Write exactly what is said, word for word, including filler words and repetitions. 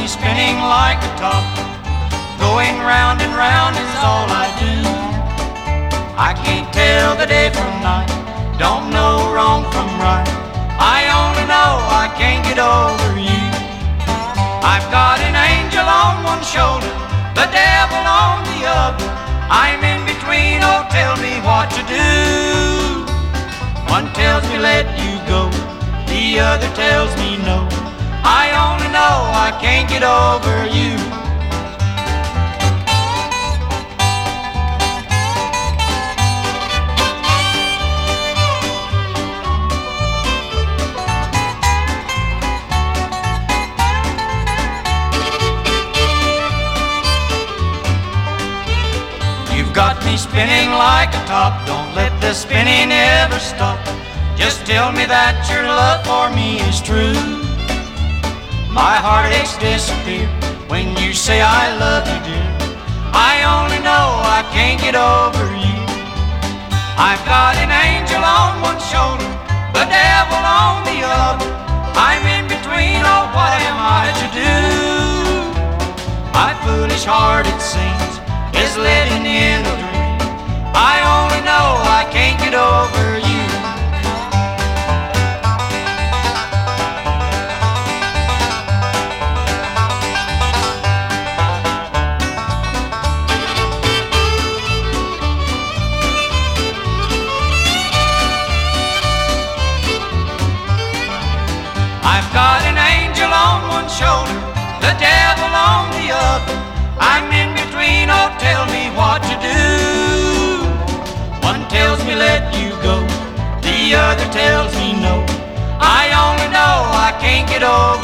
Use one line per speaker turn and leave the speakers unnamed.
spinning like a top. Going round and round is all I do. I can't tell the day from night, don't know wrong from right. I only know I can't get over you. I've got an angel on one shoulder, the devil on the other. I'm in between, oh tell me what to do. One tells me let you go, the other tells me no. I only know I can't get over you. You've got me spinning like a top, don't let the spinning ever stop. Just tell me that your love for me is true. My heartaches disappear when you say I love you, dear. I only know I can't get over you. I've got an angel on one shoulder, the devil on the other. I'm in between, oh what am I to do? My foolish heart, it seems, is living in a dream. I only know I can't get over you. I've got an angel on one shoulder, the devil on the other. I'm in between, oh tell me what to do. One tells me let you go, the other tells me no. I only know I can't get over